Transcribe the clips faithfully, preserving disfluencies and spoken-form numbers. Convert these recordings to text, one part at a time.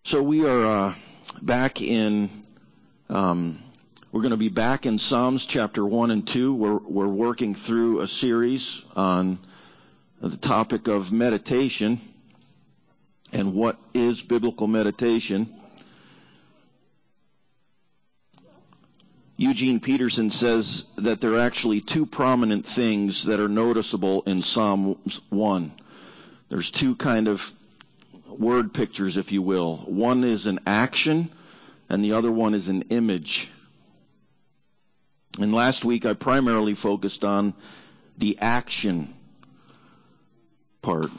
So we are uh, back in, um, we're going to be back in Psalms chapter one and two. We're, we're working through a series on the topic of meditation and what is biblical meditation. Eugene Peterson says that there are actually two prominent things that are noticeable in Psalms one. There's two kind of word pictures, if you will. One is an action, and the other one is an image. And last week I primarily focused on the action part.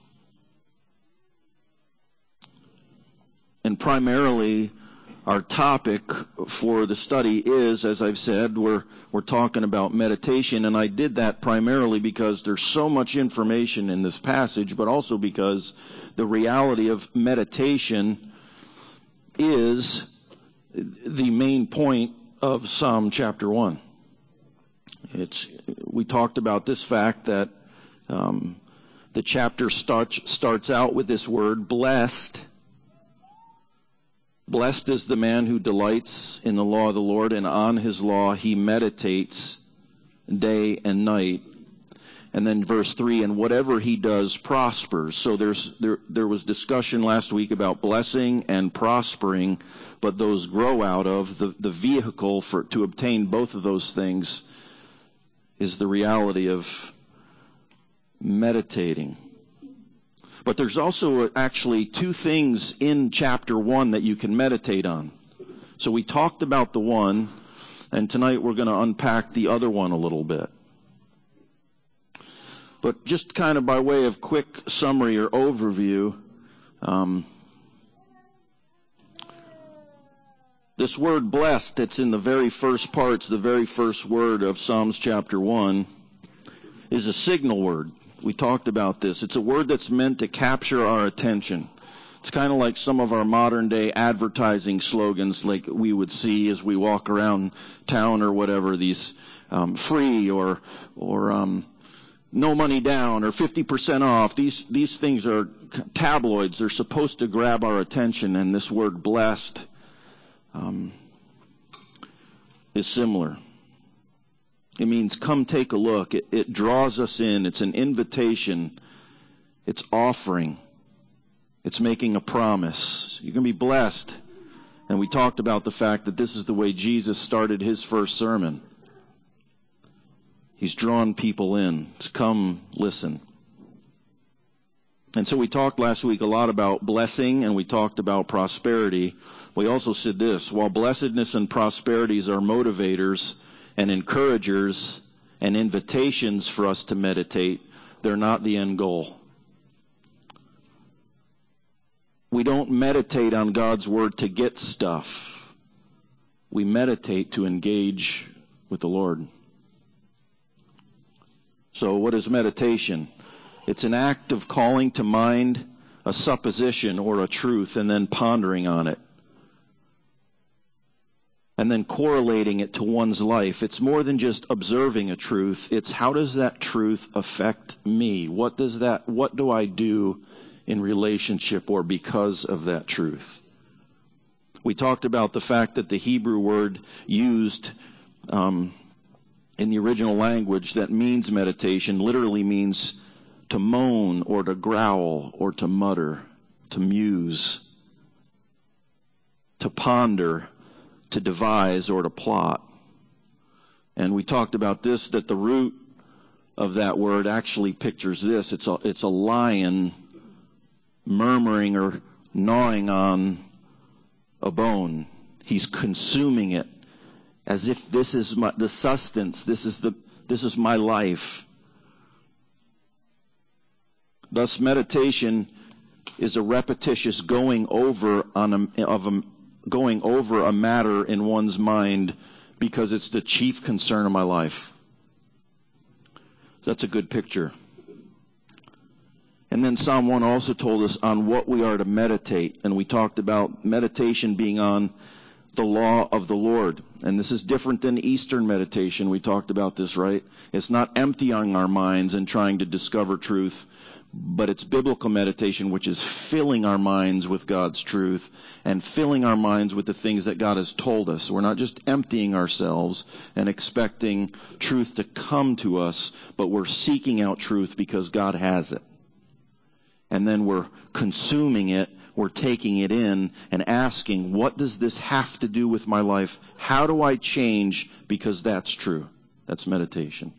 And primarily our topic for the study is, as I've said, we're we're talking about meditation, and I did that primarily because there's so much information in this passage, but also because the reality of meditation is the main point of Psalm chapter one. It's we talked about this fact that um, the chapter starts starts out with this word, blessed. Blessed is the man who delights in the law of the Lord, and on his law he meditates day and night. And then verse three, and whatever he does prospers. So there's there there was discussion last week about blessing and prospering, but those grow out of the, the vehicle for to obtain both of those things is the reality of meditating. But there's also actually two things in chapter one that you can meditate on. So we talked about the one, and tonight we're going to unpack the other one a little bit. But just kind of by way of quick summary or overview, um, this word blessed that's in the very first parts, the very first word of Psalms chapter one, is a signal word. We talked about this. It's a word that's meant to capture our attention. It's kind of like some of our modern day advertising slogans like we would see as we walk around town or whatever, these um, free or or um, no money down or fifty percent off. These these things are tabloids. They're supposed to grab our attention, and this word blessed um, is similar. It means come take a look. It, it draws us in. It's an invitation. It's offering. It's making a promise. You're going to be blessed. And we talked about the fact that this is the way Jesus started his first sermon. He's drawn people in to come listen. And so we talked last week a lot about blessing, and we talked about prosperity. We also said this: while blessedness and prosperities are motivators and encouragers and invitations for us to meditate, they're not the end goal. We don't meditate on God's Word to get stuff. We meditate to engage with the Lord. So what is meditation? It's an act of calling to mind a supposition or a truth and then pondering on it, and then correlating it to one's life. It's more than just observing a truth. It's how does that truth affect me? What does that, what do I do in relationship or because of that truth? We talked about the fact that the Hebrew word used um, in the original language that means meditation literally means to moan or to growl or to mutter, to muse, to ponder, to devise or to plot. And we talked about this, that the root of that word actually pictures this. It's a, it's a lion murmuring or gnawing on a bone. He's consuming it as if this is my, the sustenance, this is the, this is my life. Thus meditation is a repetitious going over on a, of a going over a matter in one's mind because it's the chief concern of my life. That's a good picture. And then Psalm one also told us on what we are to meditate. And we talked about meditation being on the law of the Lord. And this is different than Eastern meditation. We talked about this, right? It's not emptying our minds and trying to discover truth, but it's biblical meditation, which is filling our minds with God's truth and filling our minds with the things that God has told us. We're not just emptying ourselves and expecting truth to come to us, but we're seeking out truth because God has it. And then we're consuming it, we're taking it in and asking, what does this have to do with my life? How do I change? Because that's true. That's meditation.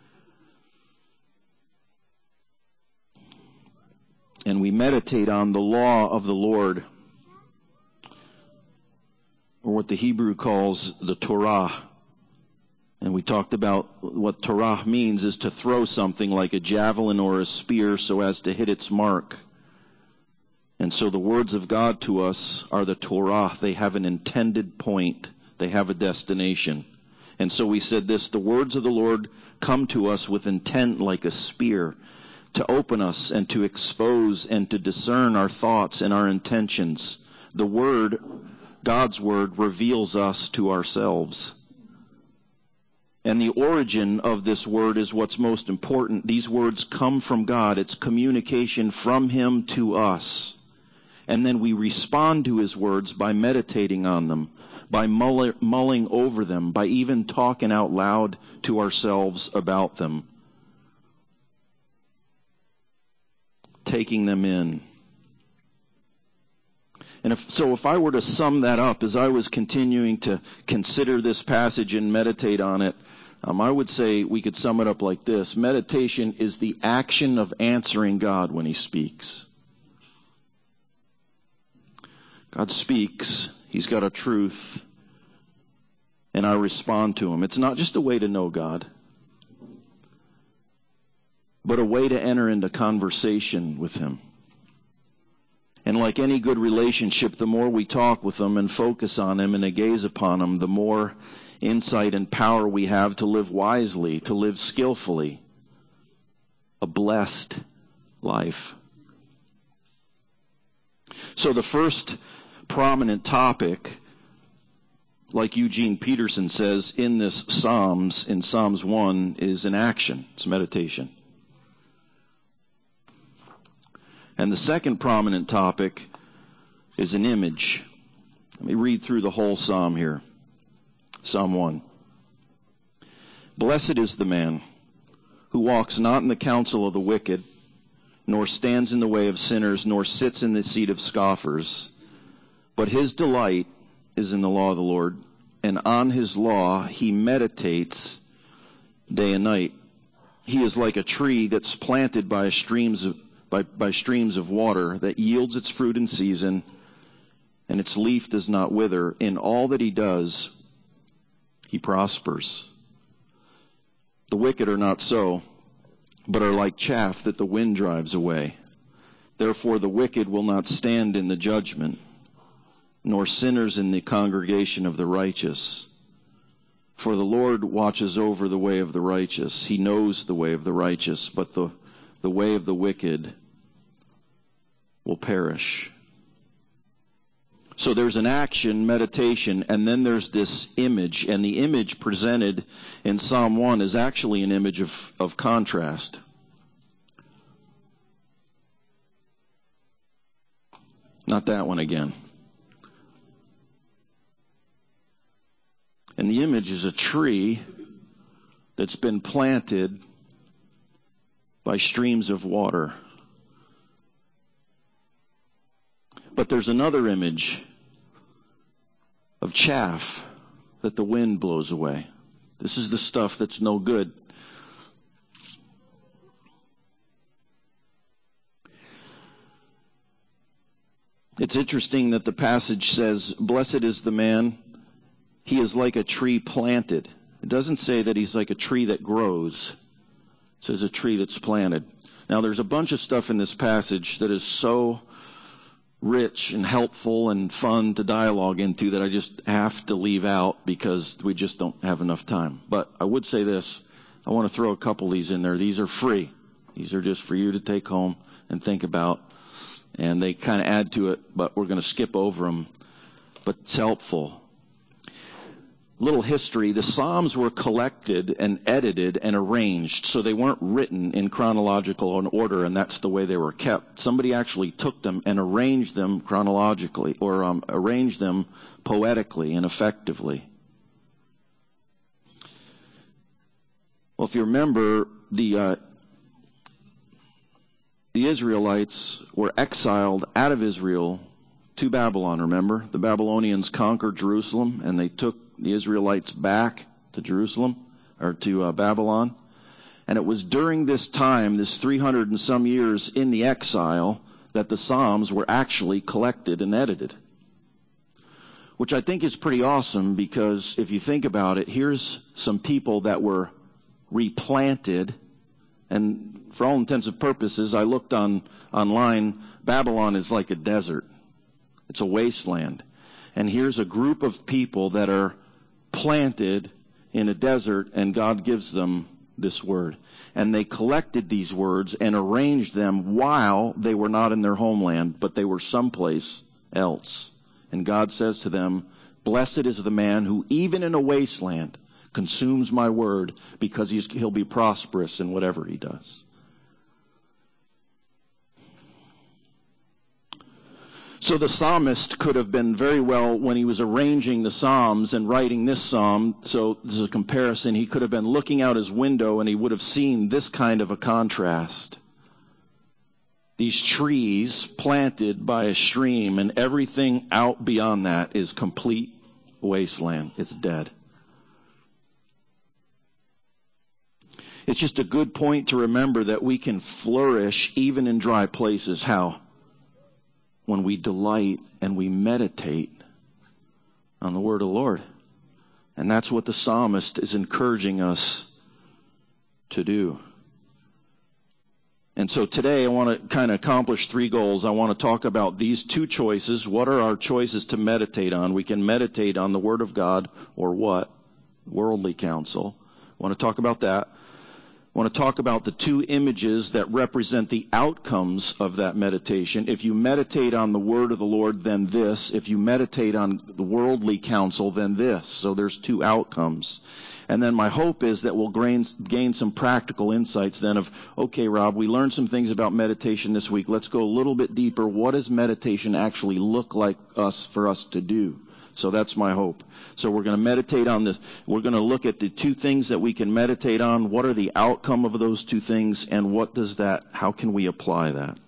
And we meditate on the law of the Lord, or what the Hebrew calls the Torah. And we talked about what Torah means is to throw something like a javelin or a spear so as to hit its mark. And so the words of God to us are the Torah. They have an intended point. They have a destination. And so we said this, the words of the Lord come to us with intent like a spear, to open us and to expose and to discern our thoughts and our intentions. The Word, God's Word, reveals us to ourselves. And the origin of this Word is what's most important. These words come from God. It's communication from Him to us. And then we respond to His words by meditating on them, by mulling over them, by even talking out loud to ourselves about them. Taking them in. And if, so if I were to sum that up, as I was continuing to consider this passage and meditate on it, um, I would say we could sum it up like this. Meditation is the action of answering God when He speaks. God speaks. He's got a truth. And I respond to Him. It's not just a way to know God, but a way to enter into conversation with Him. And like any good relationship, the more we talk with Him and focus on Him and gaze upon Him, the more insight and power we have to live wisely, to live skillfully, a blessed life. So the first prominent topic, like Eugene Peterson says in this Psalms, in Psalms one, is an action. It's meditation. And the second prominent topic is an image. Let me read through the whole psalm here. Psalm one. Blessed is the man who walks not in the counsel of the wicked, nor stands in the way of sinners, nor sits in the seat of scoffers. But his delight is in the law of the Lord, and on his law he meditates day and night. He is like a tree that's planted by streams of By, by streams of water that yields its fruit in season, and its leaf does not wither. In all that he does, he prospers. The wicked are not so, but are like chaff that the wind drives away. Therefore the wicked will not stand in the judgment, nor sinners in the congregation of the righteous. For the Lord watches over the way of the righteous. He knows the way of the righteous, but the The way of the wicked will perish. So there's an action, meditation, and then there's this image. And the image presented in Psalm one is actually an image of, of contrast. Not that one again. And the image is a tree that's been planted by streams of water. But there's another image of chaff that the wind blows away. This is the stuff that's no good. It's interesting that the passage says, blessed is the man, he is like a tree planted. It doesn't say that he's like a tree that grows. It says a tree that's planted. Now there's a bunch of stuff in this passage that is so rich and helpful and fun to dialogue into that I just have to leave out because we just don't have enough time. But I would say this. I want to throw a couple of these in there. These are free. These are just for you to take home and think about. And they kind of add to it, but we're going to skip over them. But it's helpful. Little history, the Psalms were collected and edited and arranged, so they weren't written in chronological order, and that's the way they were kept. Somebody actually took them and arranged them chronologically, or um, arranged them poetically and effectively. Well, if you remember, the uh, the Israelites were exiled out of Israel to Babylon, remember? The Babylonians conquered Jerusalem, and they took the Israelites back to Jerusalem, or to uh, Babylon. And it was during this time, this three hundred and some years in the exile, that the Psalms were actually collected and edited. Which I think is pretty awesome, because if you think about it, here's some people that were replanted, and for all intents and purposes, I looked on online, Babylon is like a desert. It's a wasteland. And here's a group of people that are planted in a desert, and God gives them this word. And they collected these words and arranged them while they were not in their homeland, but they were someplace else. And God says to them, "Blessed is the man who even in a wasteland consumes my word, because he's, he'll be prosperous in whatever he does." So the psalmist could have been very well, when he was arranging the Psalms and writing this psalm, so this is a comparison, he could have been looking out his window and he would have seen this kind of a contrast. These trees planted by a stream, and everything out beyond that is complete wasteland. It's dead. It's just a good point to remember that we can flourish even in dry places. How? When we delight and we meditate on the word of the Lord. And that's what the psalmist is encouraging us to do. And so today I want to kind of accomplish three goals. I want to talk about these two choices. What are our choices to meditate on? We can meditate on the word of God, or what? Worldly counsel. I want to talk about that. I want to talk about the two images that represent the outcomes of that meditation. If you meditate on the word of the Lord, then this. If you meditate on the worldly counsel, then this. So there's two outcomes. And then my hope is that we'll gain, gain some practical insights then of, okay, Rob, we learned some things about meditation this week. Let's go a little bit deeper. What does meditation actually look like us for us to do? So that's my hope. So we're going to meditate on this. We're going to look at the two things that we can meditate on. What are the outcome of those two things, and what does that, how can we apply that?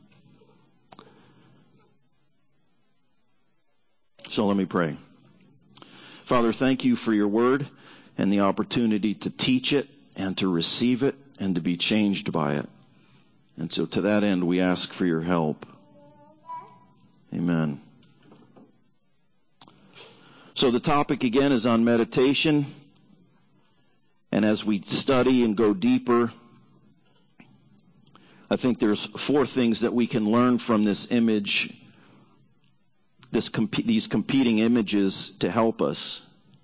So let me pray. Father, thank you for your word and the opportunity to teach it and to receive it and to be changed by it. And so to that end, we ask for your help. Amen. So the topic again is on meditation. And as we study and go deeper, I think there's four things that we can learn from this image, this comp- these competing images to help us.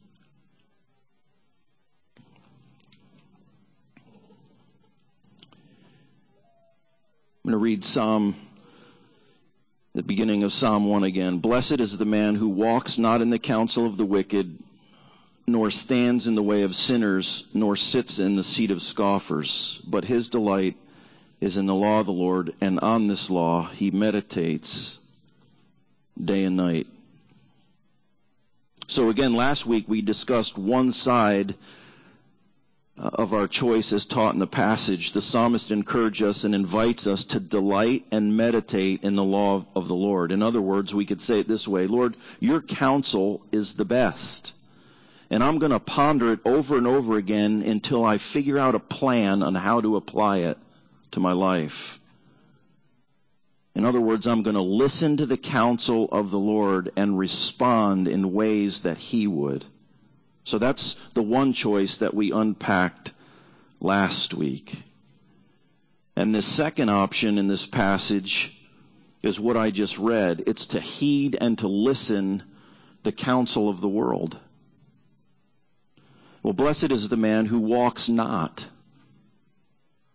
I'm going to read Psalm, the beginning of Psalm one again. Blessed is the man who walks not in the counsel of the wicked, nor stands in the way of sinners, nor sits in the seat of scoffers. But his delight is in the law of the Lord, and on this law he meditates day and night. So again, last week we discussed one side of our choice as taught in the passage. The psalmist encourages us and invites us to delight and meditate in the law of, of the Lord. In other words, we could say it this way: Lord, your counsel is the best. And I'm going to ponder it over and over again until I figure out a plan on how to apply it to my life. In other words, I'm going to listen to the counsel of the Lord and respond in ways that he would. So that's the one choice that we unpacked last week. And the second option in this passage is what I just read. It's to heed and to listen the counsel of the world. Well, blessed is the man who walks not.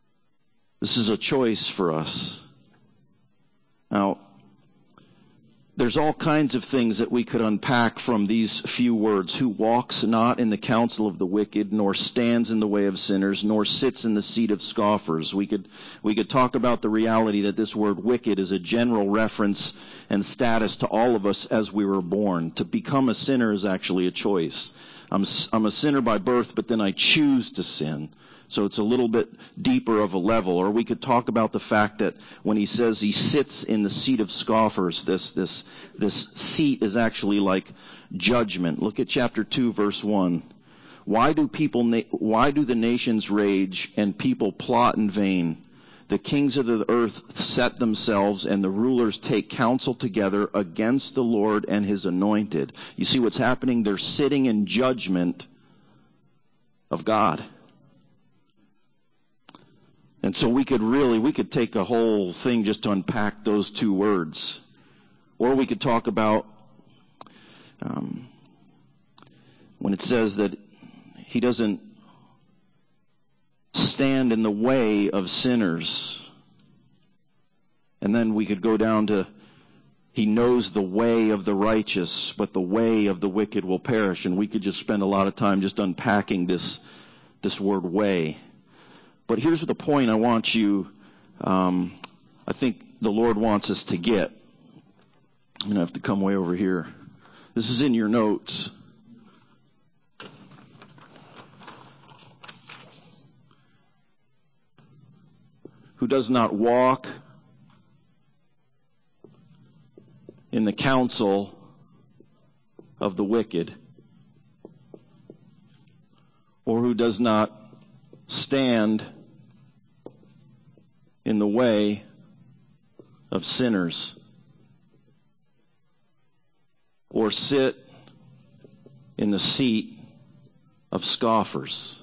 This is a choice for us. Now, there's all kinds of things that we could unpack from these few words. Who walks not in the counsel of the wicked, nor stands in the way of sinners, nor sits in the seat of scoffers. We could, we could talk about the reality that this word wicked is a general reference and status to all of us as we were born. To become a sinner is actually a choice. I'm, I'm a sinner by birth, but then I choose to sin. So it's a little bit deeper of a level. Or we could talk about the fact that when he says he sits in the seat of scoffers, this, this, this seat is actually like judgment. Look at chapter two, verse one. Why do people, na- why do the nations rage and people plot in vain? The kings of the earth set themselves and the rulers take counsel together against the Lord and his anointed. You see what's happening? They're sitting in judgment of God. And so we could really, we could take a whole thing just to unpack those two words. Or we could talk about um, when it says that he doesn't stand in the way of sinners. And then we could go down to, he knows the way of the righteous, but the way of the wicked will perish. And we could just spend a lot of time just unpacking this, this word way. But here's the point I want you, um, I think the Lord wants us to get. I'm going to have to come way over here. This is in your notes. Who does not walk in the counsel of the wicked, or who does not stand in the way of sinners, or sit in the seat of scoffers.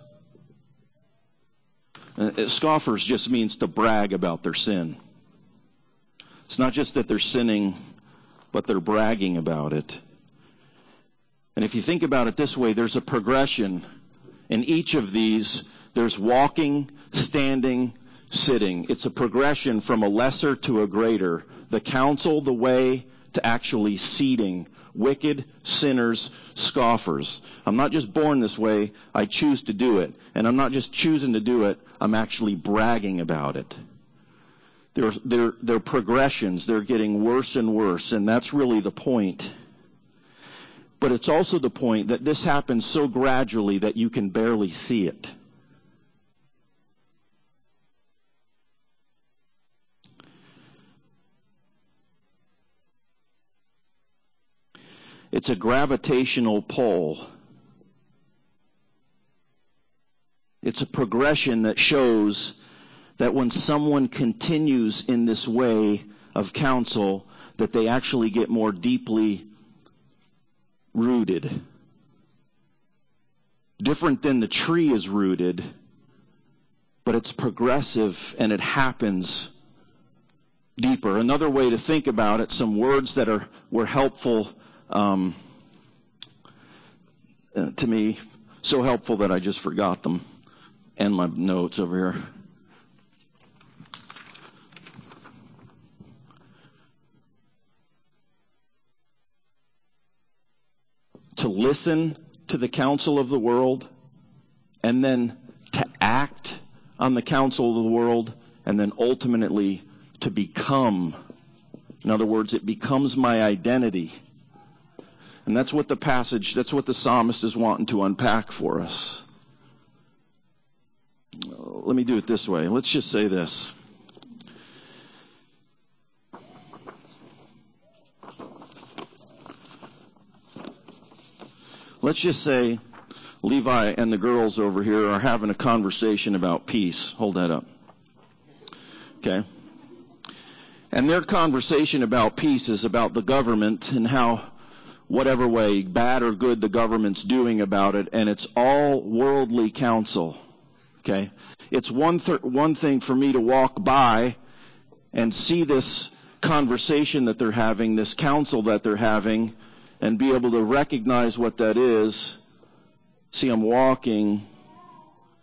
Uh, scoffers just means to brag about their sin. It's not just that they're sinning, but they're bragging about it. And if you think about it this way, there's a progression. In each of these, there's walking, standing, sitting. It's a progression from a lesser to a greater. The counsel, the way, to actually seating. Wicked, sinners, scoffers. I'm not just born this way, I choose to do it. And I'm not just choosing to do it, I'm actually bragging about it. They're, they're, they're progressions. They're getting worse and worse. And that's really the point. But it's also the point that this happens so gradually that you can barely see it. It's a gravitational pull. It's a progression that shows that when someone continues in this way of counsel, that they actually get more deeply rooted. Different than the tree is rooted, but it's progressive and it happens deeper. Another way to think about it, some words that are were helpful um, uh, to me, so helpful that I just forgot them, and my notes over here. To listen to the counsel of the world, and then to act on the counsel of the world, and then ultimately to become. In other words, it becomes my identity. And that's what the passage, that's what the psalmist is wanting to unpack for us. Let me do it this way. Let's just say this. Let's just say Levi and the girls over here are having a conversation about peace. Hold that up. Okay. And their conversation about peace is about the government and how, whatever way, bad or good, the government's doing about it, and it's all worldly counsel. Okay? It's one th- one thing for me to walk by and see this conversation that they're having, this counsel that they're having, and be able to recognize what that is. See, I'm walking,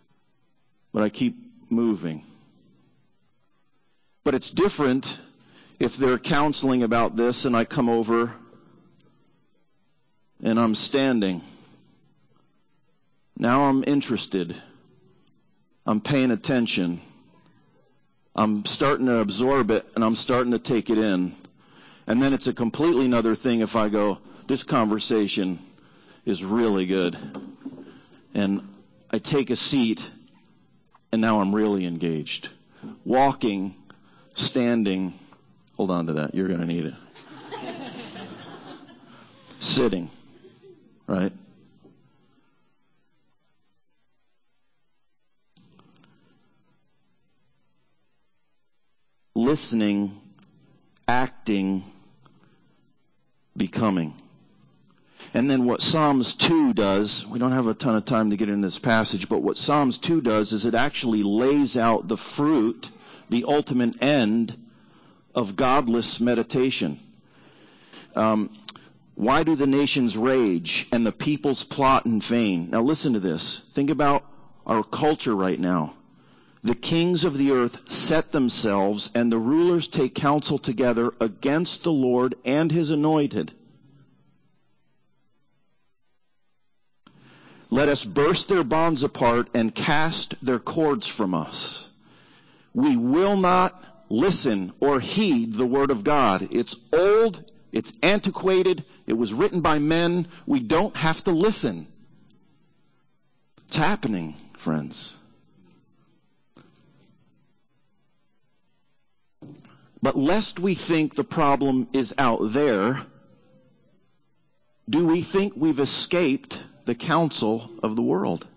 but I keep moving. But it's different if they're counseling about this and I come over and I'm standing, now I'm interested. I'm paying attention. I'm starting to absorb it and I'm starting to take it in. And then it's a completely another thing if I go, this conversation is really good. And I take a seat and now I'm really engaged. Walking, standing, hold on to that, you're going to need it. Sitting, right? Listening, acting, becoming. And then what Psalms two does, we don't have a ton of time to get in this passage, but what Psalms two does is it actually lays out the fruit, the ultimate end of godless meditation. Um, why do the nations rage and the peoples plot in vain? Now listen to this. Think about our culture right now. The kings of the earth set themselves, and the rulers take counsel together against the Lord and his anointed. Let us burst their bonds apart and cast their cords from us. We will not listen or heed the word of God. It's old, it's antiquated, it was written by men. We don't have to listen. It's happening, friends. But lest we think the problem is out there, do we think we've escaped the counsel of the world?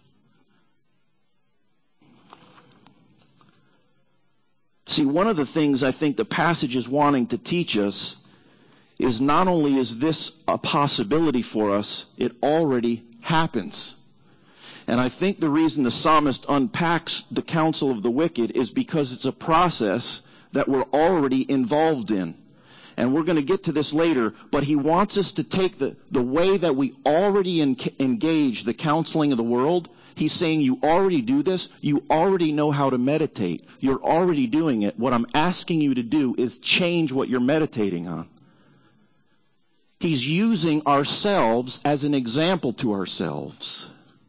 See, one of the things I think the passage is wanting to teach us is not only is this a possibility for us, it already happens. And I think the reason the psalmist unpacks the counsel of the wicked is because it's a process that we're already involved in. And we're going to get to this later, but he wants us to take the, the way that we already en- engage the counseling of the world. He's saying you already do this. You already know how to meditate. You're already doing it. What I'm asking you to do is change what you're meditating on. He's using ourselves as an example to ourselves.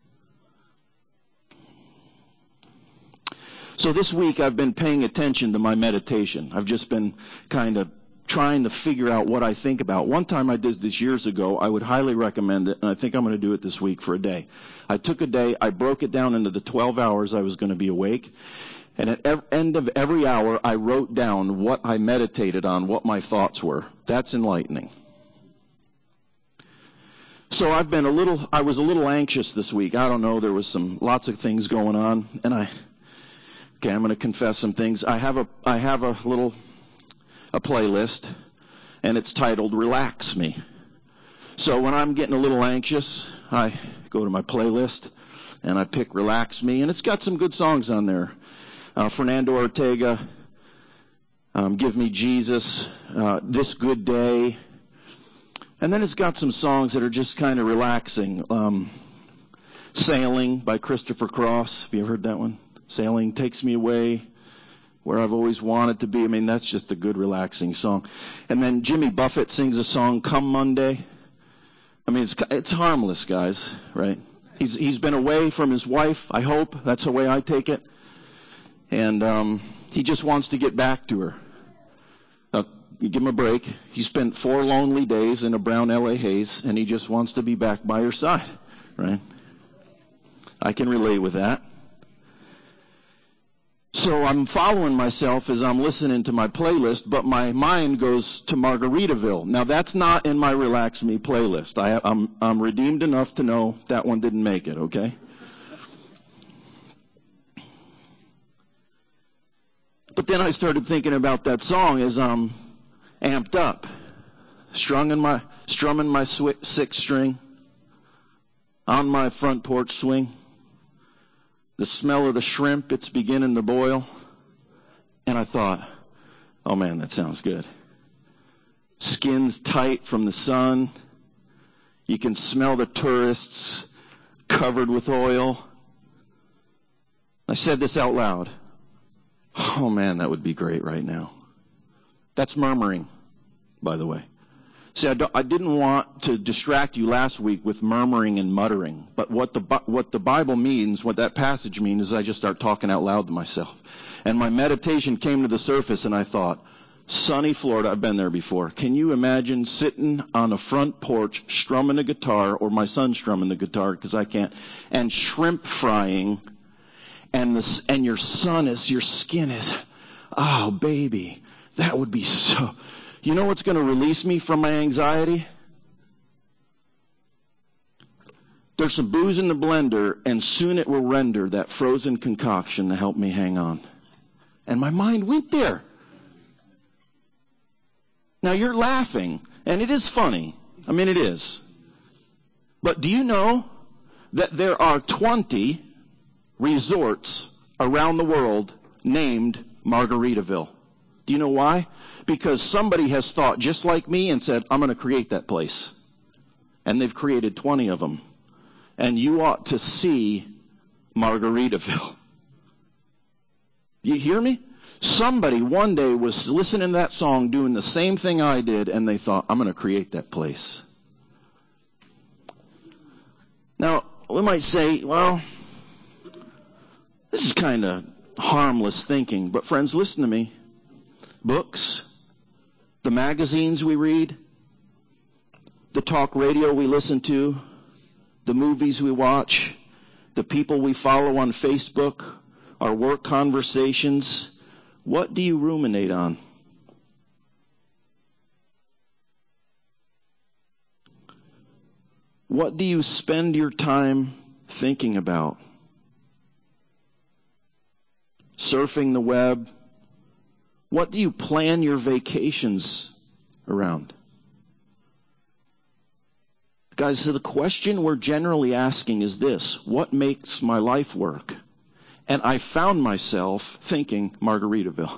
So this week I've been paying attention to my meditation. I've just been kind of trying to figure out what I think about. One time I did this years ago. I would highly recommend it, and I think I'm going to do it this week for a day. I took a day, I broke it down into the twelve hours I was going to be awake, and at the end of every hour I wrote down what I meditated on, what my thoughts were. That's enlightening. So I've been a little, I was a little anxious this week. I don't know, there was some, lots of things going on, and I, okay, I'm going to confess some things. I have a, I have a little, a playlist, and it's titled Relax Me. So when I'm getting a little anxious, I go to my playlist, and I pick Relax Me, and it's got some good songs on there. Uh, Fernando Ortega, um, Give Me Jesus, uh, This Good Day, and then it's got some songs that are just kind of relaxing. Um, Sailing by Christopher Cross. Have you ever heard that one? Sailing takes me away where I've always wanted to be. I mean, that's just a good, relaxing song. And then Jimmy Buffett sings a song, Come Monday. I mean, it's it's harmless, guys, right? He's he's been away from his wife, I hope. That's the way I take it. And um, he just wants to get back to her. Uh, you give him a break. He spent four lonely days in a brown L A haze, and he just wants to be back by her side, right? I can relate with that. So I'm following myself as I'm listening to my playlist, but my mind goes to Margaritaville. Now that's not in my Relax Me playlist. I, I'm, I'm redeemed enough to know that one didn't make it, okay? But then I started thinking about that song as I'm amped up, strung in my, strumming my sw- sixth string, on my front porch swing. The smell of the shrimp, it's beginning to boil. And I thought, oh man, that sounds good. Skin's tight from the sun. You can smell the tourists covered with oil. I said this out loud. Oh man, that would be great right now. That's murmuring, by the way. See, I, I didn't want to distract you last week with murmuring and muttering. But what the what the Bible means, what that passage means, is I just start talking out loud to myself. And my meditation came to the surface, and I thought, sunny Florida, I've been there before. Can you imagine sitting on a front porch strumming a guitar, or my son strumming the guitar because I can't, and shrimp frying, and the and your sun is, your skin is, oh baby, that would be so. You know what's going to release me from my anxiety? There's some booze in the blender, and soon it will render that frozen concoction to help me hang on. And my mind went there. Now you're laughing, and it is funny. I mean, it is. But do you know that there are twenty resorts around the world named Margaritaville? Do you know why? Because somebody has thought just like me and said, I'm going to create that place. And they've created twenty of them. And you ought to see Margaritaville. You hear me? Somebody one day was listening to that song doing the same thing I did, and they thought, I'm going to create that place. Now, we might say, well, this is kind of harmless thinking. But friends, listen to me. Books, the magazines we read, the talk radio we listen to, the movies we watch, the people we follow on Facebook, our work conversations, what do you ruminate on? What do you spend your time thinking about? Surfing the web? What do you plan your vacations around? Guys, so the question we're generally asking is this: what makes my life work? And I found myself thinking Margaritaville.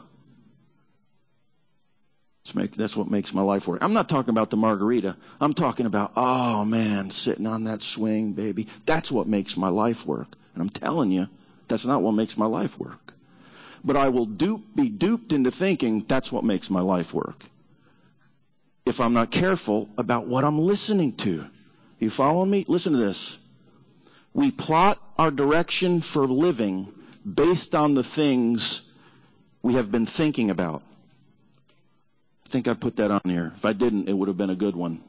That's what makes my life work. I'm not talking about the margarita. I'm talking about, oh man, sitting on that swing, baby. That's what makes my life work. And I'm telling you, that's not what makes my life work. But I will dupe, be duped into thinking that's what makes my life work, if I'm not careful about what I'm listening to. You follow me? Listen to this. We plot our direction for living based on the things we have been thinking about. I think I put that on here. If I didn't, it would have been a good one.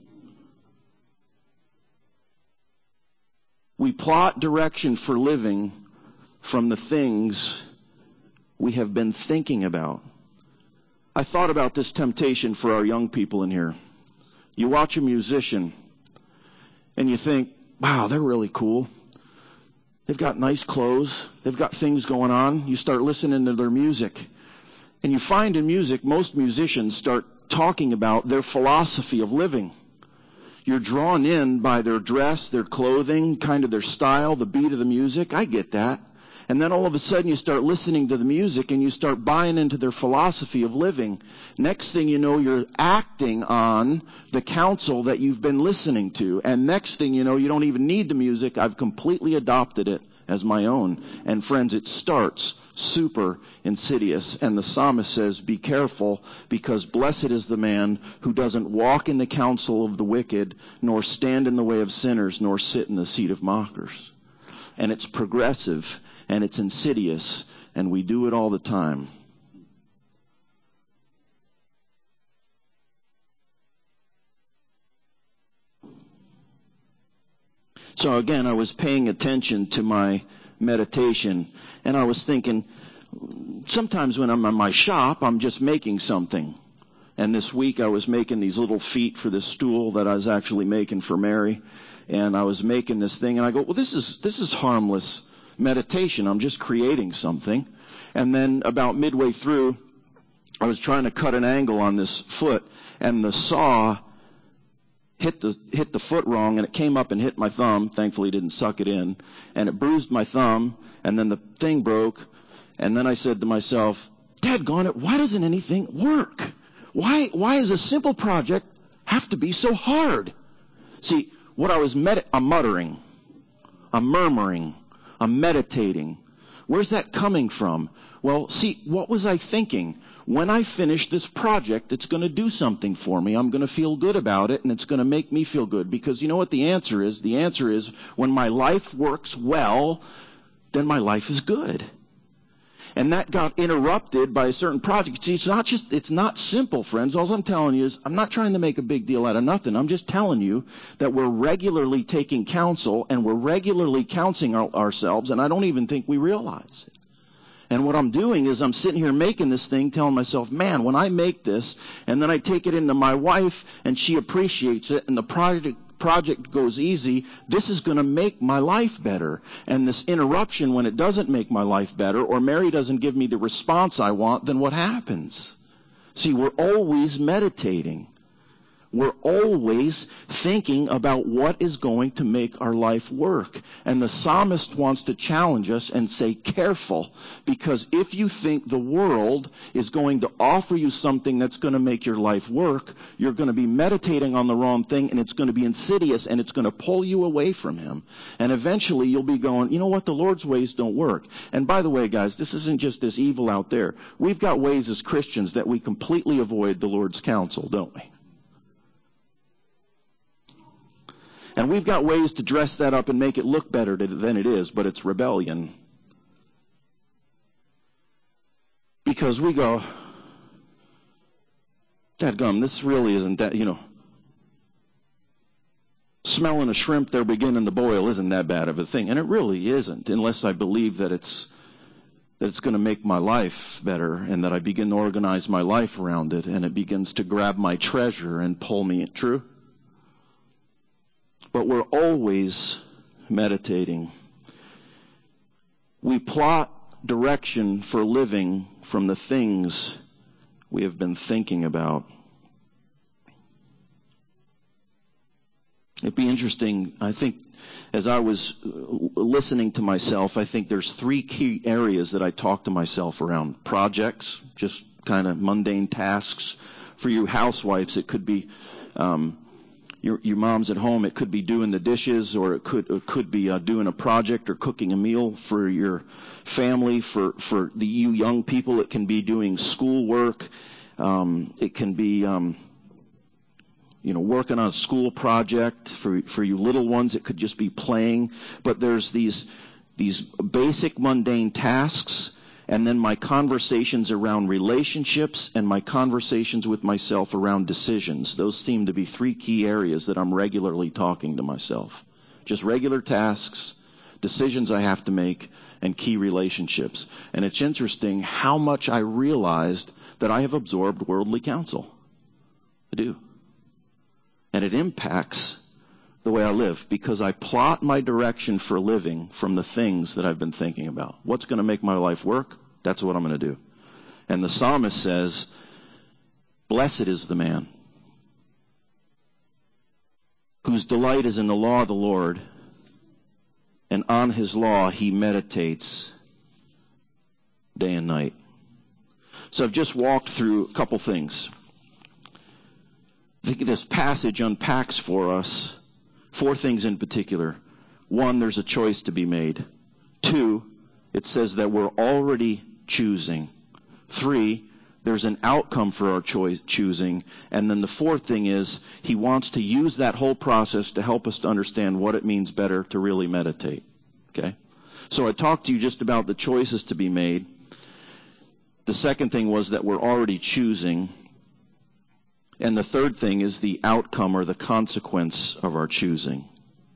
We plot direction for living from the things we have been thinking about. I thought about this temptation for our young people in here. You watch a musician and you think, wow, they're really cool. They've got nice clothes. They've got things going on. You start listening to their music. And you find in music, most musicians start talking about their philosophy of living. You're drawn in by their dress, their clothing, kind of their style, the beat of the music. I get that. And then all of a sudden you start listening to the music and you start buying into their philosophy of living. Next thing you know, you're acting on the counsel that you've been listening to. And next thing you know, you don't even need the music. I've completely adopted it as my own. And friends, it starts super insidious. And the psalmist says, be careful, because blessed is the man who doesn't walk in the counsel of the wicked, nor stand in the way of sinners, nor sit in the seat of mockers. And it's progressive. And it's insidious, and we do it all the time. So again, I was paying attention to my meditation, and I was thinking, sometimes when I'm in my shop, I'm just making something. And this week I was making these little feet for this stool that I was actually making for Mary. And I was making this thing, and I go, well, this is this is harmless meditation. I'm just creating something. And then about midway through, I was trying to cut an angle on this foot, and the saw hit the hit the foot wrong, and it came up and hit my thumb. Thankfully, it didn't suck it in, and it bruised my thumb, and then the thing broke. And then I said to myself, "Dadgone it, why doesn't anything work? Why why does a simple project have to be so hard?" See, what I was med- I'm muttering, I'm murmuring, I'm meditating. Where's that coming from? Well, see, what was I thinking? When I finish this project, it's going to do something for me. I'm going to feel good about it, and it's going to make me feel good. Because you know what the answer is? The answer is when my life works well, then my life is good. And that got interrupted by a certain project. See, it's not just, it's not simple, friends. All I'm telling you is, I'm not trying to make a big deal out of nothing. I'm just telling you that we're regularly taking counsel, and we're regularly counseling our, ourselves, and I don't even think we realize it. And what I'm doing is I'm sitting here making this thing, telling myself, man, when I make this, and then I take it into my wife, and she appreciates it, and the project project goes easy, this is going to make my life better. And this interruption, when it doesn't make my life better, or Mary doesn't give me the response I want, then what happens? See, we're always meditating. We're always thinking about what is going to make our life work. And the psalmist wants to challenge us and say, careful, because if you think the world is going to offer you something that's going to make your life work, you're going to be meditating on the wrong thing, and it's going to be insidious, and it's going to pull you away from Him. And eventually you'll be going, you know what, the Lord's ways don't work. And by the way, guys, this isn't just this evil out there. We've got ways as Christians that we completely avoid the Lord's counsel, don't we? And we've got ways to dress that up and make it look better than it is, but it's rebellion. Because we go, dadgum, this really isn't that, you know, smelling a shrimp they're beginning to boil isn't that bad of a thing. And it really isn't, unless I believe that it's that it's going to make my life better, and that I begin to organize my life around it, and it begins to grab my treasure and pull me. True? But we're always meditating. We plot direction for living from the things we have been thinking about. It'd be interesting, I think, as I was listening to myself, I think there's three key areas that I talk to myself around. Projects, just kind of mundane tasks. For you housewives, it could be um, your, your mom's at home. It could be doing the dishes, or it could it could be uh, doing a project or cooking a meal for your family. For for the you young people, it can be doing schoolwork. Um, it can be um, you know, working on a school project. For for you little ones, it could just be playing. But there's these these basic mundane tasks, and then my conversations around relationships, and my conversations with myself around decisions. Those seem to be three key areas that I'm regularly talking to myself. Just regular tasks, decisions I have to make, and key relationships. And it's interesting how much I realized that I have absorbed worldly counsel. I do. And it impacts the way I live, because I plot my direction for living from the things that I've been thinking about. What's going to make my life work? That's what I'm going to do. And the psalmist says, blessed is the man whose delight is in the law of the Lord, and on his law he meditates day and night. So I've just walked through a couple things. I think this passage unpacks for us four things in particular. One, there's a choice to be made. Two, it says that we're already choosing. Three, there's an outcome for our choice choosing. And then the fourth thing is, he wants to use that whole process to help us to understand what it means better to really meditate. Okay? So I talked to you just about the choices to be made. The second thing was that we're already choosing. And the third thing is the outcome or the consequence of our choosing.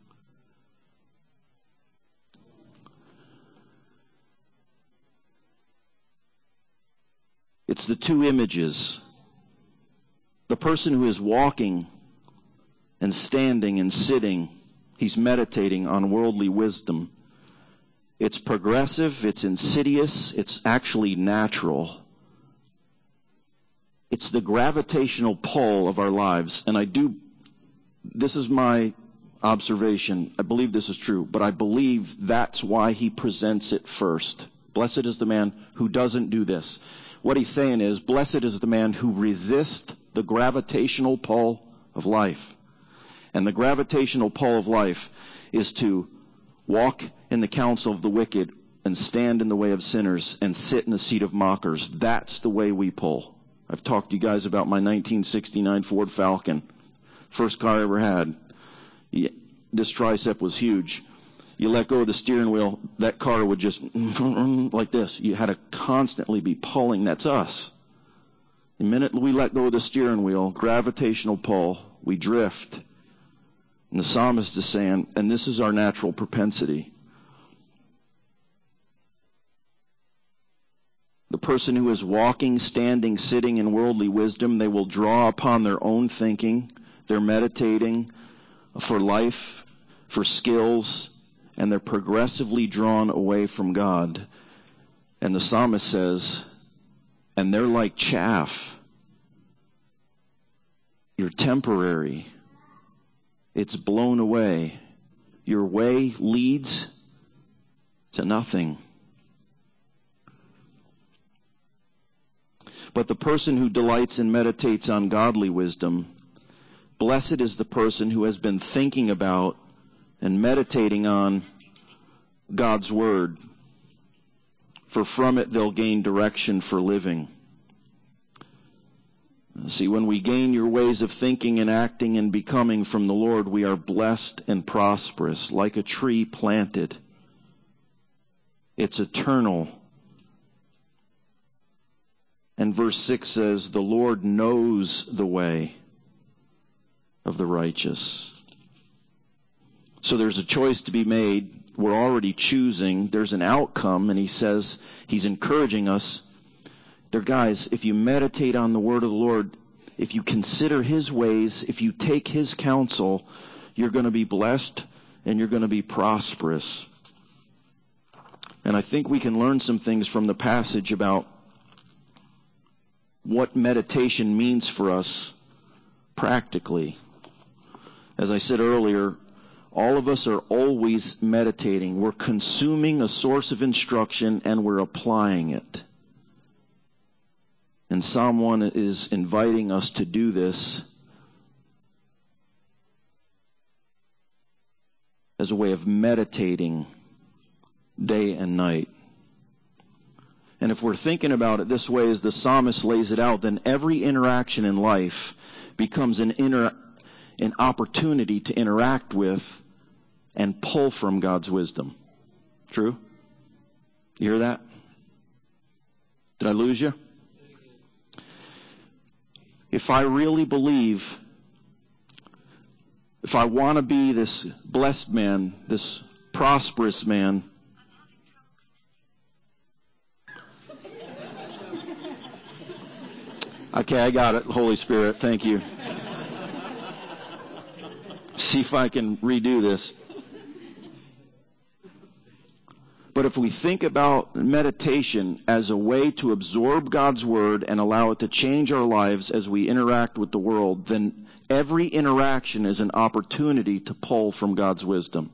It's the two images. The person who is walking and standing and sitting, he's meditating on worldly wisdom. It's progressive, it's insidious, it's actually natural. It's the gravitational pull of our lives. And I do, this is my observation. I believe this is true, but I believe that's why he presents it first. Blessed is the man who doesn't do this. What he's saying is, blessed is the man who resists the gravitational pull of life. And the gravitational pull of life is to walk in the counsel of the wicked and stand in the way of sinners and sit in the seat of mockers. That's the way we pull. I've talked to you guys about my nineteen sixty-nine Ford Falcon. First car I ever had. This tricep was huge. You let go of the steering wheel, that car would just like this. You had to constantly be pulling. That's us. The minute we let go of the steering wheel, gravitational pull, we drift. And the psalmist is saying, and this is our natural propensity. The person who is walking, standing, sitting in worldly wisdom, they will draw upon their own thinking. They're meditating for life, for skills, and they're progressively drawn away from God. And the psalmist says, and they're like chaff. You're temporary. It's blown away. Your way leads to nothing. But the person who delights and meditates on godly wisdom, blessed is the person who has been thinking about and meditating on God's Word, for from it they'll gain direction for living. See, when we gain your ways of thinking and acting and becoming from the Lord, we are blessed and prosperous, like a tree planted. It's eternal. And verse six says, the Lord knows the way of the righteous. So there's a choice to be made. We're already choosing. There's an outcome, and he says, he's encouraging us. There, guys, if you meditate on the word of the Lord, if you consider his ways, if you take his counsel, you're going to be blessed and you're going to be prosperous. And I think we can learn some things from the passage about what meditation means for us practically. As I said earlier, all of us are always meditating. We're consuming a source of instruction and we're applying it. And Psalm one is inviting us to do this as a way of meditating day and night. And if we're thinking about it this way as the psalmist lays it out, then every interaction in life becomes an inter, an opportunity to interact with and pull from God's wisdom. True? You hear that? Did I lose you? If I really believe, if I want to be this blessed man, this prosperous man, okay, I got it, Holy Spirit, thank you. See if I can redo this. But if we think about meditation as a way to absorb God's Word and allow it to change our lives as we interact with the world, then every interaction is an opportunity to pull from God's wisdom.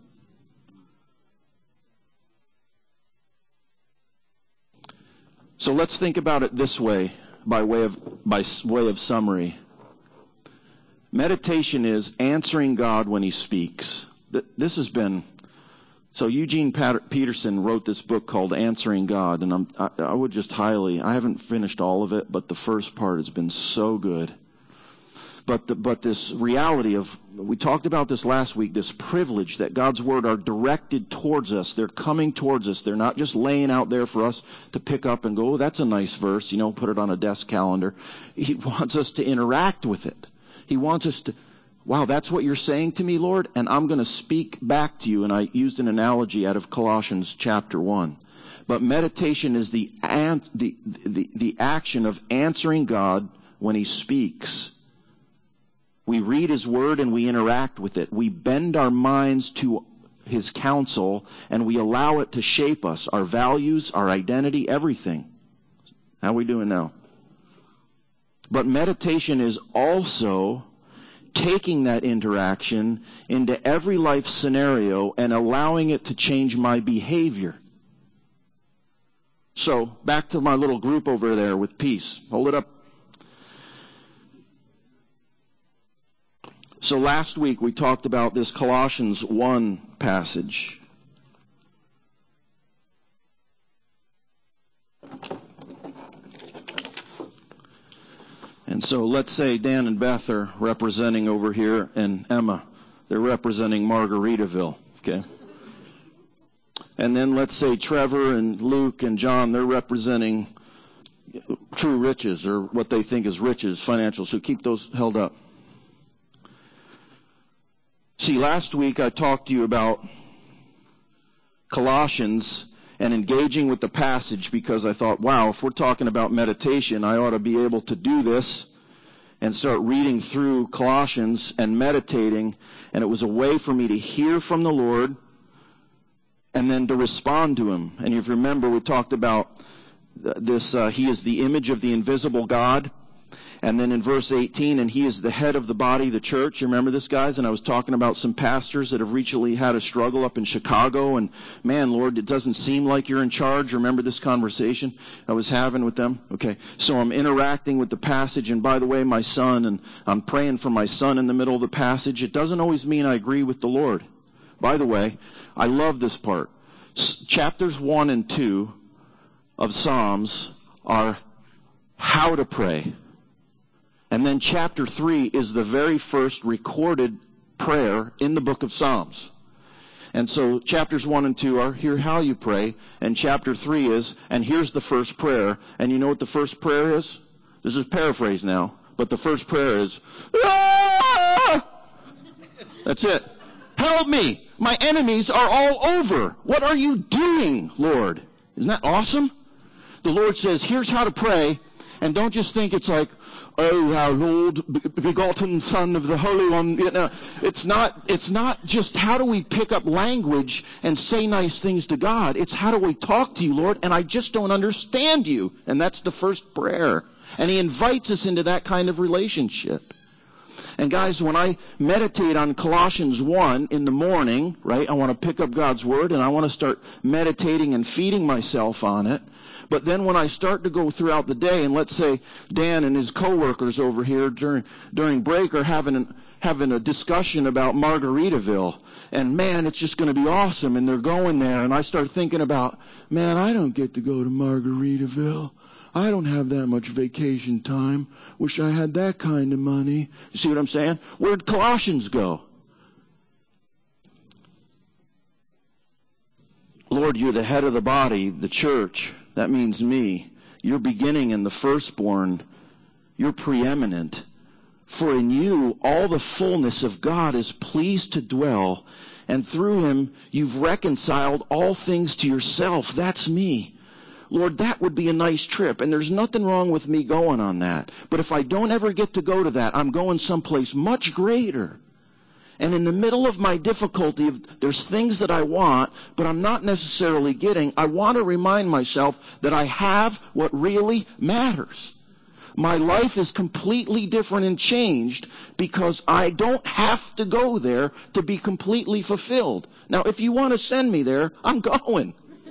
So let's think about it this way, by way of, by way of summary. Meditation is answering God when He speaks. This has been... So Eugene Peterson wrote this book called Answering God, and I'm, I, I would just highly, I haven't finished all of it, but the first part has been so good. But the, but this reality of, we talked about this last week, this privilege that God's Word are directed towards us. They're coming towards us. They're not just laying out there for us to pick up and go, oh, that's a nice verse, you know, put it on a desk calendar. He wants us to interact with it. He wants us to, wow, that's what you're saying to me, Lord, and I'm going to speak back to you. And I used an analogy out of Colossians chapter one. But meditation is the, the, the, the action of answering God when He speaks. We read His Word and we interact with it. We bend our minds to His counsel and we allow it to shape us, our values, our identity, everything. How are we doing now? But meditation is also taking that interaction into every life scenario and allowing it to change my behavior. So, back to my little group over there with peace. Hold it up. So last week we talked about this Colossians one passage. And so let's say Dan and Beth are representing over here, and Emma, they're representing Margaritaville, okay? And then let's say Trevor and Luke and John, they're representing true riches, or what they think is riches, financial. So keep those held up. See, last week I talked to you about Colossians and engaging with the passage, because I thought, wow, if we're talking about meditation, I ought to be able to do this and start reading through Colossians and meditating. And it was a way for me to hear from the Lord and then to respond to Him. And if you remember, we talked about this, uh, He is the image of the invisible God. And then in verse eighteen, and He is the head of the body, the church. You remember this, guys? And I was talking about some pastors that have recently had a struggle up in Chicago. And man, Lord, it doesn't seem like you're in charge. Remember this conversation I was having with them? Okay. So I'm interacting with the passage. And by the way, my son, and I'm praying for my son in the middle of the passage. It doesn't always mean I agree with the Lord. By the way, I love this part. S- chapters one and two of Psalms are how to pray. And then chapter three is the very first recorded prayer in the book of Psalms. And so chapters one and two are, here how you pray. And chapter three is, and here's the first prayer. And you know what the first prayer is? This is paraphrase now. But the first prayer is, ah! That's it. Help me. My enemies are all over. What are you doing, Lord? Isn't that awesome? The Lord says, here's how to pray. And don't just think it's like, oh, thou Lord, begotten Son of the Holy One. You know, it's not, it's not just how do we pick up language and say nice things to God. It's how do we talk to you, Lord, and I just don't understand you. And that's the first prayer. And He invites us into that kind of relationship. And guys, when I meditate on Colossians one in the morning, right, I want to pick up God's Word and I want to start meditating and feeding myself on it. But then when I start to go throughout the day, and let's say Dan and his coworkers over here during during break are having an, having a discussion about Margaritaville, and man, it's just going to be awesome, and they're going there, and I start thinking about, man, I don't get to go to Margaritaville. I don't have that much vacation time. Wish I had that kind of money. You see what I'm saying? Where'd Colossians go? Lord, you're the head of the body, the church. That means me. You're beginning in the firstborn. You're preeminent. For in you all the fullness of God is pleased to dwell, and through Him you've reconciled all things to yourself. That's me. Lord, that would be a nice trip, and there's nothing wrong with me going on that. But if I don't ever get to go to that, I'm going someplace much greater. And in the middle of my difficulty, there's things that I want, but I'm not necessarily getting. I want to remind myself that I have what really matters. My life is completely different and changed because I don't have to go there to be completely fulfilled. Now, if you want to send me there, I'm going.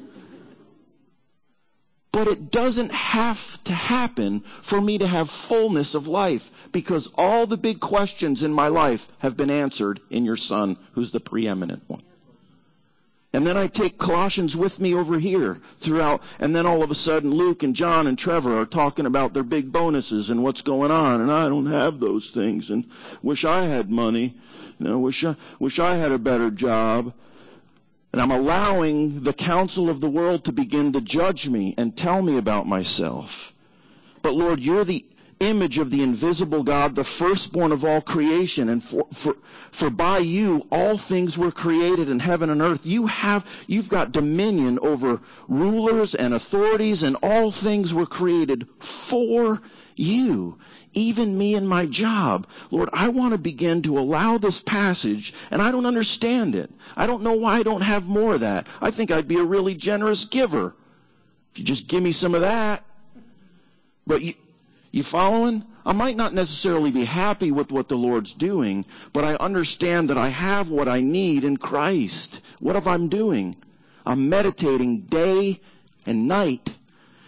But it doesn't have to happen for me to have fullness of life, because all the big questions in my life have been answered in your Son, who's the preeminent one. And then I take Colossians with me over here throughout, and then all of a sudden Luke and John and Trevor are talking about their big bonuses and what's going on, and I don't have those things, and wish I had money, you know, wish I, wish I had a better job. And I'm allowing the counsel of the world to begin to judge me and tell me about myself. But Lord, you're the image of the invisible God, the firstborn of all creation. And for, for, for by you, all things were created in heaven and earth. You have, you've got dominion over rulers and authorities, and all things were created for you. Even me and my job. Lord, I want to begin to allow this passage, and I don't understand it. I don't know why I don't have more of that. I think I'd be a really generous giver if you just give me some of that. But you, you following? I might not necessarily be happy with what the Lord's doing, but I understand that I have what I need in Christ. What if I'm doing? I'm meditating day and night.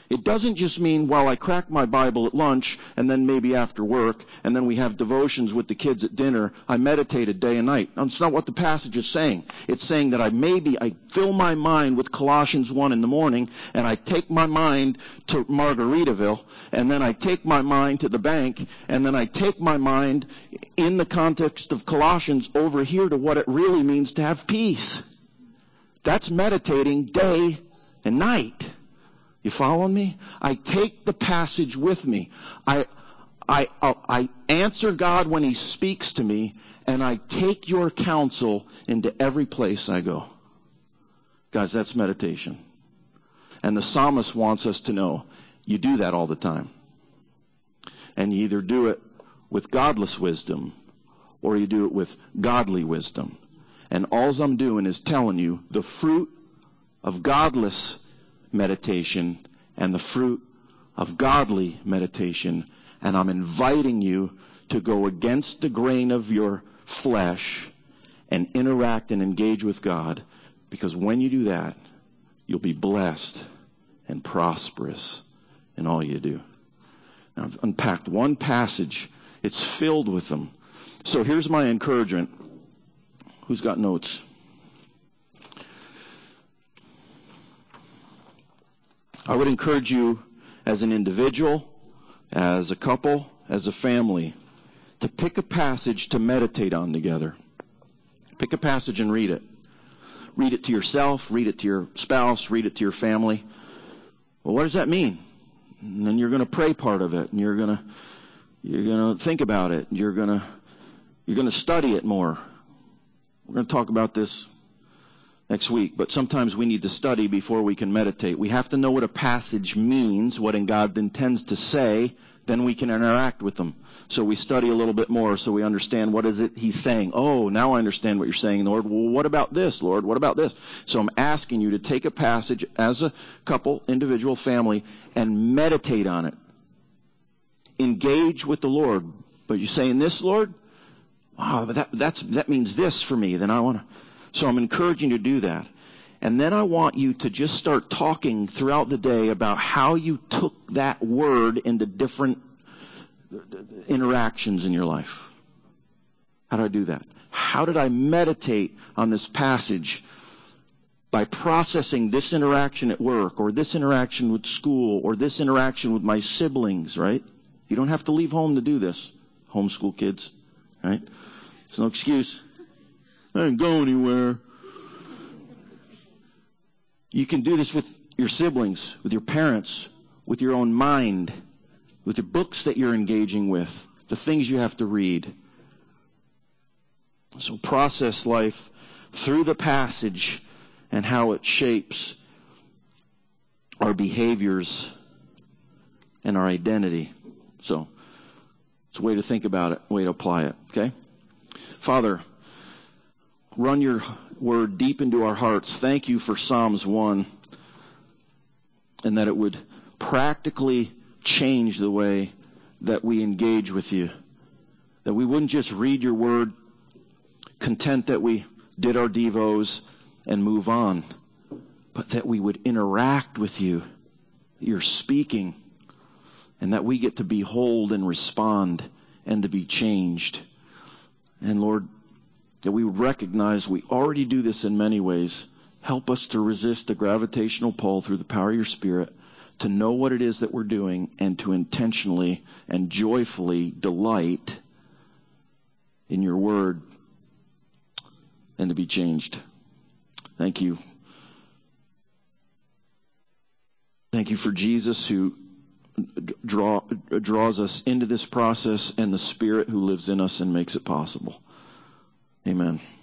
It doesn't just mean, well, I crack my Bible at lunch and then maybe after work and then we have devotions with the kids at dinner. I meditated day and night. That's not what the passage is saying. It's saying that I maybe, I fill my mind with Colossians one in the morning and I take my mind to Margaritaville and then I take my mind to the bank and then I take my mind in the context of Colossians over here to what it really means to have peace. That's meditating day and night. You following me? I take the passage with me. I, I, I answer God when He speaks to me, and I take your counsel into every place I go. Guys, that's meditation. And the psalmist wants us to know you do that all the time. And you either do it with godless wisdom or you do it with godly wisdom. And all I'm doing is telling you the fruit of godless meditation and the fruit of godly meditation. And I'm inviting you to go against the grain of your flesh and interact and engage with God. Because when you do that, you'll be blessed and prosperous in all you do. Now, I've unpacked one passage. It's filled with them. So here's my encouragement. Who's got notes? I would encourage you as an individual, as a couple, as a family, to pick a passage to meditate on together. Pick a passage and read it. Read it to yourself, read it to your spouse, read it to your family. Well, what does that mean? And then you're going to pray part of it, and you're going to you're going to think about it. You're going to you're going to study it more. We're going to talk about this next week, but sometimes we need to study before we can meditate. We have to know what a passage means, what in God intends to say, then we can interact with them. So we study a little bit more so we understand what is it He's saying. Oh, now I understand what you're saying, Lord. Well, what about this, Lord? What about this? So I'm asking you to take a passage as a couple, individual, family, and meditate on it. Engage with the Lord. But you're saying this, Lord? Wow, but that, that's, that means this for me. Then I want to. So I'm encouraging you to do that. And then I want you to just start talking throughout the day about how you took that word into different interactions in your life. How did I do that? How did I meditate on this passage by processing this interaction at work or this interaction with school or this interaction with my siblings, right? You don't have to leave home to do this, homeschool kids, right? There's no excuse. I didn't go anywhere. You can do this with your siblings, with your parents, with your own mind, with the books that you're engaging with, the things you have to read. So process life through the passage and how it shapes our behaviors and our identity. So it's a way to think about it, a way to apply it, okay? Father, run your word deep into our hearts. Thank you for Psalms one, and that it would practically change the way that we engage with you. That we wouldn't just read your word, content that we did our devos and move on, but that we would interact with you. You're speaking, and that we get to behold and respond and to be changed. And Lord, that we would recognize we already do this in many ways. Help us to resist the gravitational pull through the power of your Spirit, to know what it is that we're doing, and to intentionally and joyfully delight in your word and to be changed. Thank you. Thank you for Jesus who draw, draws us into this process, and the Spirit who lives in us and makes it possible. Amen.